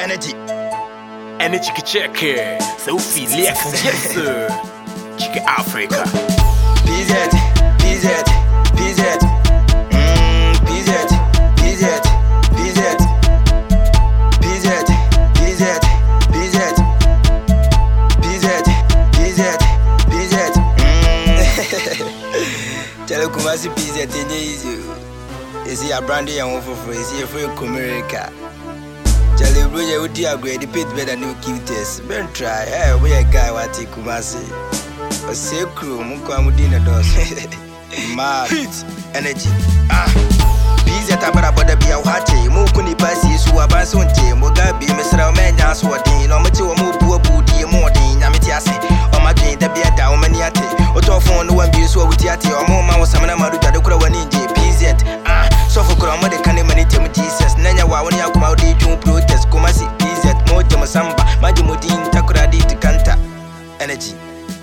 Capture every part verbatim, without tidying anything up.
Energy. Energy check here. So feel yes, yes sir. Chicken Africa. P Z, P Z, P Z. Mmm, P Z, P Z, P Z. P Z, P Z, P Z. P Z, P Z, P Z. Mmm. Tell Kumasi P Z in easy. Is he a brandy and one for is he a free America? Charlie Bruja would you upgrade the pit better new cuties. Ben try, eh, we a guy what he Kumasi. A safe crew, Mukamudina does. Mad energy. Ah, Pizza Tabara be a watty, Mukuni Passi, Suabasunte, Mugabi, Mister Omena, Swatin, or Matua Mubu Booty, Mortin, Amitiasi, or Matin, the Beata, or Maniati, or Tophone, one be so with Yati, or Moma, or Samana Maruta, the Kurawaniji, P Z. Ah, so for Kurama, the Kanamanity, Jesus, Nanya, Wawani, Akumaudi, to protest, Kumasi, P Z, Motama Samba, Majimudin, Takuradi, Kanta, energy.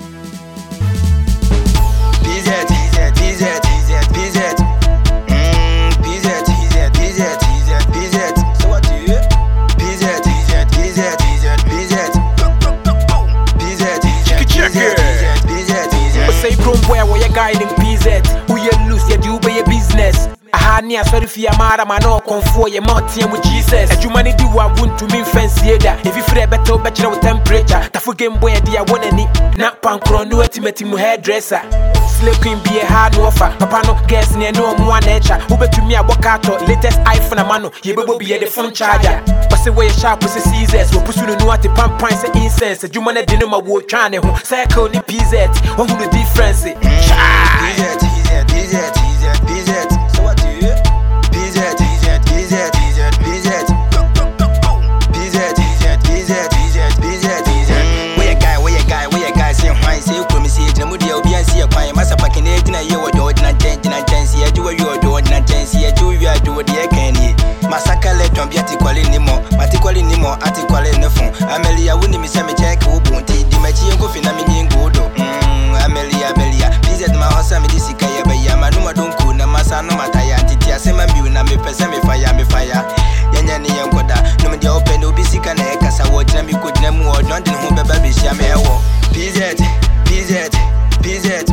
P Z, P Z, P Z, mmm, P Z, P Z, P Z. So what do you? P Z, P Z, P Z, P Z, P Z, P Z. Say from where we are guiding P Z. Who you lose, you do by your business. I had near sorry for your mother, man, or conform your mountain with Jesus. As you money do, I want to mean fancy. If you feel better, but you know temperature. Tafu game boy, dear one any. Not punk on no ultimate hairdresser. Slave queen be a hard offer. Papa no guess near no more nature. Who bet to me a walk out latest iPhone a mano. You will be a the phone charger. But say where sharp with the Caesars. We'll push you to know what the pump points and incense. You man didn't know what trying to circle the P Z. What the difference? P Z, P Z, P Z. So what do you? P Z, P Z, P Z, P Z. P Z, P Z, P Z. Where a guy, where a guy, where a guy say why say you come see it. Namudi obi and see a fine massa packing it in a year or do it not change, not change. See, do what you are doing, not change. See, do you are doing the candy. Massacre let on be article anymore, article anymore, article in the phone. Amelia wouldn't miss me check who won't eat the machine go in a minion go. Amelia, Amelia, P Z my house, I'm a Disicaya, Bayama, no, don't cool, Namasa, no mataya, Titia, Sema, Buna, me Pesame fire, me fire. Yanyani Yankoda, no, me open, no, Bisica, Casa, watch, and me could name more, London, home, baby, Shame, P Z, P Z, P Z.